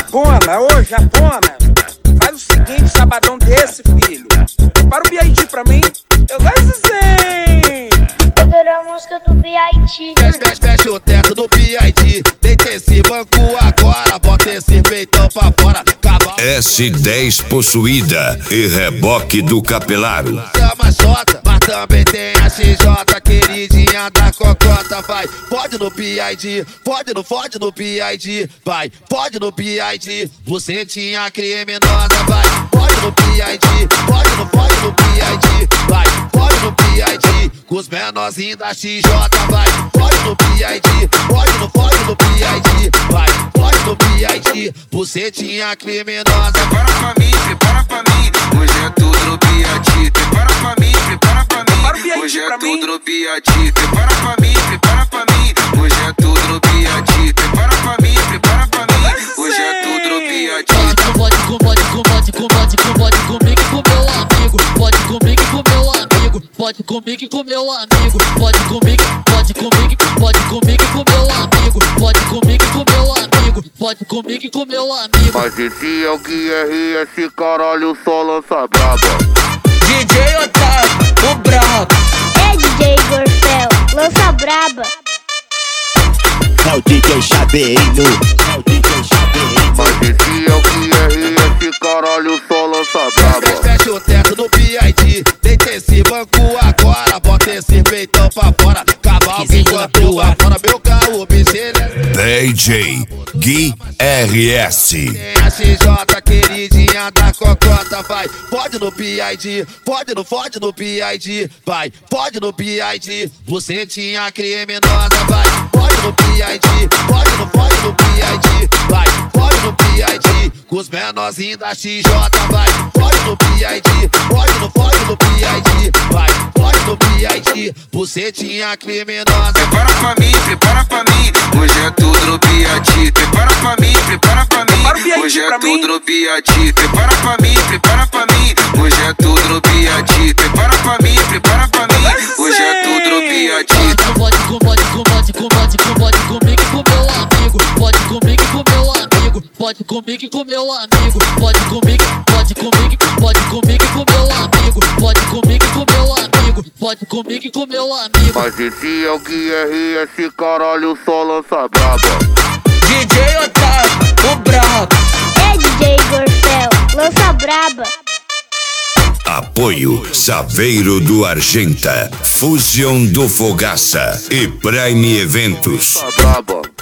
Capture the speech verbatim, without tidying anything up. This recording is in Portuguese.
Japona, ô Japona, faz o seguinte, sabadão desse, filho. Para o B I D pra mim, eu gosto assim. Eu adoro a música do B I D. Fecha, fecha, fecha o teto do B I D. Deita esse banco agora, bota esse peitão pra fora. S dez possuída e reboque do Capelaro. Chama Jota, mas também tem a X J, queridinha da cocota. Vai, pode no B I D, pode no, pode no B I D. Vai, pode no B I D, você tinha criminosa. Vai, pode no B I D, pode no, pode no B I D. Vai, pode no B I D, com os menorzinhos da X J. Vai, pode no B I D, pode no, pode no B I D. Vai, pode no B I D, você tinha criminosa. Prepara pra mim, prepara pra mim, hoje é tudo no B I D. Prepara pra mim, prepara pra mim, hoje é tudo no B I D. Prepara pra mim, prepara pra mim, hoje é tudo no B I D. Prepara pra mim, prepara pra mim, hoje é tudo no B I D. Pode, pode, pode, pode, pode comigo e com meu amigo. Pode comigo e com meu amigo. Pode comigo e com meu amigo. Pode comigo, pode comigo, pode comigo e com meu amigo. Pode comigo e com meu amigo. Pode comigo e com meu amigo. Mas esse é o Q R, esse caralho só lança braba. D J Otávio, o brabo. É D J Gorfel, lança braba. É o D J Chaveiro, é o D J Chaveiro. Mas esse é o Q R, esse caralho só lança braba. Fecha o teto do B I D, deita esse banco agora, bota esse peitão pra fora. Cavalo enquanto vai fora, meu carro, bicho, ele é D J Gui R S. tem a X J, queridinha da cocota. Vai, pode no B I D, pode no, pode no B I D. Vai, pode no B I D, você tinha criminosa. Vai, pode no B I D, pode no, pode no B I D. Vai, pode no B I D, com os menorzinhos da X J. Vai, pode no B I D, pode no, pode no B I D. Vai, pode no B I D, você tinha criminosa. Prepara pra mim, prepara pra mim, hoje é tudo no B I D. Prepara pra mim, prepara pra mim, hoje é tudo no B I D. Prepara pra mim, prepara pra mim, hoje é tudo no B I D. Prepara pra mim, prepara pra mim, hoje é tudo no B I D. Pode, pode, pode, pode, pode comigo e com meu amigo. Pode comigo e com meu amigo. Pode comigo e com meu amigo. Pode comigo, pode comigo, pode comigo e com meu amigo. Pode comigo e com meu amigo. Pode comigo e com meu amigo. Mas esse é o Q R, esse caralho só lança braba. D J Otávio, o brabo. É D J Gorfel, lança braba. Apoio Saveiro do Argenta, Fusion do Fogaça e Prime Eventos. Braba.